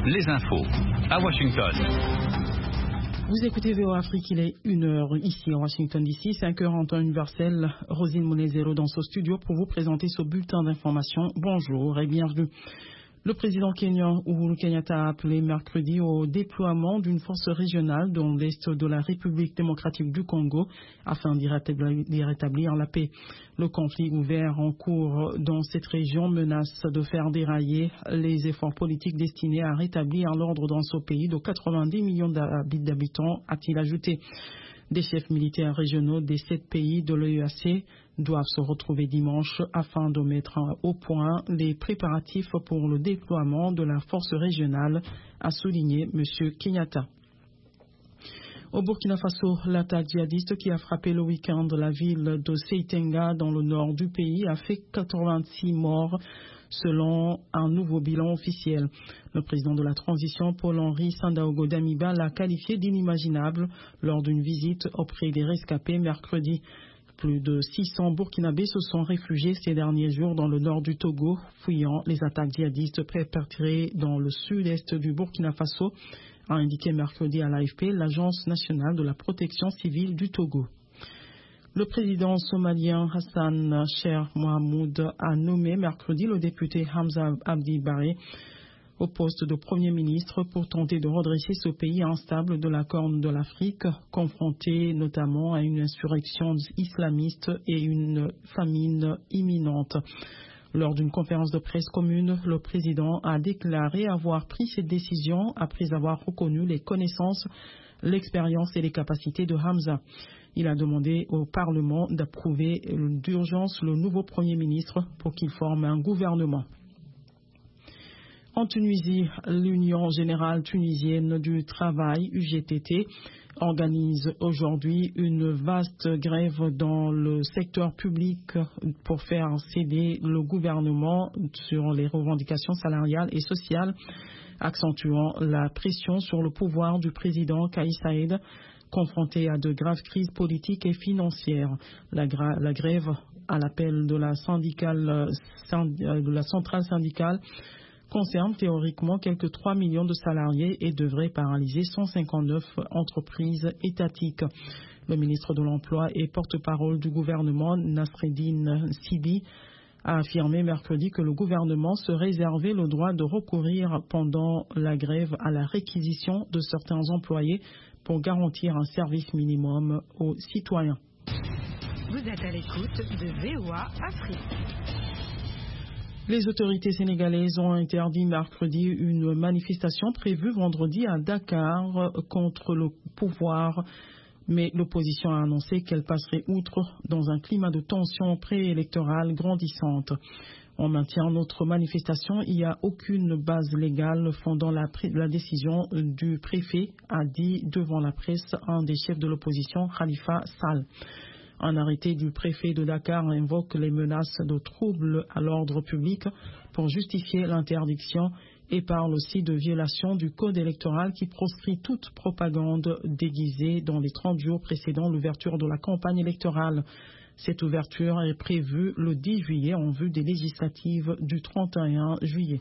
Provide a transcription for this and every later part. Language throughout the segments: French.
les infos à Washington. Vous écoutez VOA Afrique, il est 1h ici à Washington DC, 5h en temps universel. Rosine Monezero dans ce studio pour vous présenter ce bulletin d'information. Bonjour et bienvenue. Le président kenyan Uhuru Kenyatta a appelé mercredi au déploiement d'une force régionale dans l'est de la République démocratique du Congo afin d'y rétablir la paix. Le conflit ouvert en cours dans cette région menace de faire dérailler les efforts politiques destinés à rétablir l'ordre dans ce pays de 90 millions d'habitants, a-t-il ajouté. Des chefs militaires régionaux des 7 pays de l'EAC doivent se retrouver dimanche afin de mettre au point les préparatifs pour le déploiement de la force régionale, a souligné M. Kenyatta. Au Burkina Faso, l'attaque djihadiste qui a frappé le week-end la ville de Seitenga dans le nord du pays a fait 86 morts selon un nouveau bilan officiel. Le président de la transition, Paul-Henri Sandaogo Damiba, l'a qualifié d'inimaginable lors d'une visite auprès des rescapés mercredi. Plus de 600 Burkinabés se sont réfugiés ces derniers jours dans le nord du Togo, fuyant les attaques djihadistes perpétrées dans le sud-est du Burkina Faso, a indiqué mercredi à l'AFP l'Agence nationale de la protection civile du Togo. Le président somalien Hassan Sheikh Mohamud a nommé mercredi le député Hamza Abdi Barre au poste de Premier ministre pour tenter de redresser ce pays instable de la Corne de l'Afrique, confronté notamment à une insurrection islamiste et une famine imminente. Lors d'une conférence de presse commune, le président a déclaré avoir pris cette décision après avoir reconnu les connaissances, l'expérience et les capacités de Hamza. Il a demandé au Parlement d'approuver d'urgence le nouveau Premier ministre pour qu'il forme un gouvernement. En Tunisie, l'Union générale tunisienne du travail, UGTT, organise aujourd'hui une vaste grève dans le secteur public pour faire céder le gouvernement sur les revendications salariales et sociales, accentuant la pression sur le pouvoir du président Kais Saied, confronté à de graves crises politiques et financières. La grève, à l'appel de la centrale syndicale, concerne théoriquement quelques 3 millions de salariés et devrait paralyser 159 entreprises étatiques. Le ministre de l'Emploi et porte-parole du gouvernement, Nasreddine Sibi, a affirmé mercredi que le gouvernement se réservait le droit de recourir pendant la grève à la réquisition de certains employés pour garantir un service minimum aux citoyens. Vous êtes à l'écoute de VOA Afrique. Les autorités sénégalaises ont interdit mercredi une manifestation prévue vendredi à Dakar contre le pouvoir, mais l'opposition a annoncé qu'elle passerait outre dans un climat de tension préélectorale grandissante. On maintient notre manifestation, il n'y a aucune base légale fondant la décision du préfet, a dit devant la presse un des chefs de l'opposition, Khalifa Sall. Un arrêté du préfet de Dakar invoque les menaces de troubles à l'ordre public pour justifier l'interdiction et parle aussi de violation du code électoral qui proscrit toute propagande déguisée dans les 30 jours précédant l'ouverture de la campagne électorale. Cette ouverture est prévue le 10 juillet en vue des législatives du 31 juillet.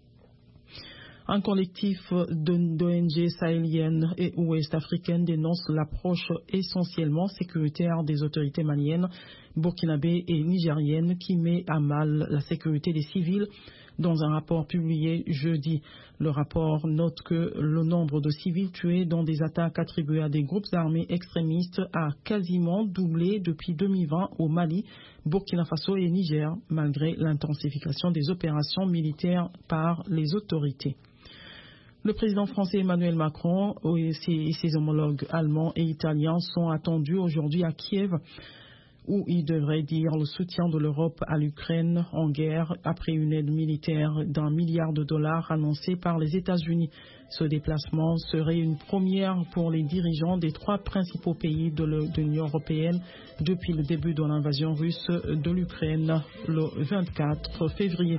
Un collectif d'ONG sahéliennes et ouest-africaines dénonce l'approche essentiellement sécuritaire des autorités maliennes, burkinabées et nigériennes qui met à mal la sécurité des civils. Dans un rapport publié jeudi, le rapport note que le nombre de civils tués dans des attaques attribuées à des groupes armés extrémistes a quasiment doublé depuis 2020 au Mali, Burkina Faso et Niger, malgré l'intensification des opérations militaires par les autorités. Le président français Emmanuel Macron et ses homologues allemands et italiens sont attendus aujourd'hui à Kiev, où il devrait dire le soutien de l'Europe à l'Ukraine en guerre après une aide militaire d'1 milliard de dollars annoncée par les États-Unis. Ce déplacement serait une première pour les dirigeants des 3 principaux pays de l'Union européenne depuis le début de l'invasion russe de l'Ukraine le 24 février.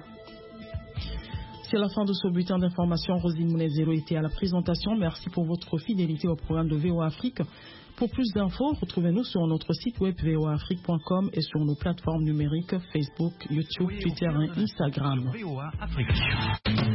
C'est la fin de ce bulletin d'information. Rosine Monezero était à la présentation. Merci pour votre fidélité au programme de VOA Afrique. Pour plus d'infos, retrouvez-nous sur notre site web voaafrique.com et sur nos plateformes numériques Facebook, YouTube, Twitter et Instagram. VOA Afrique.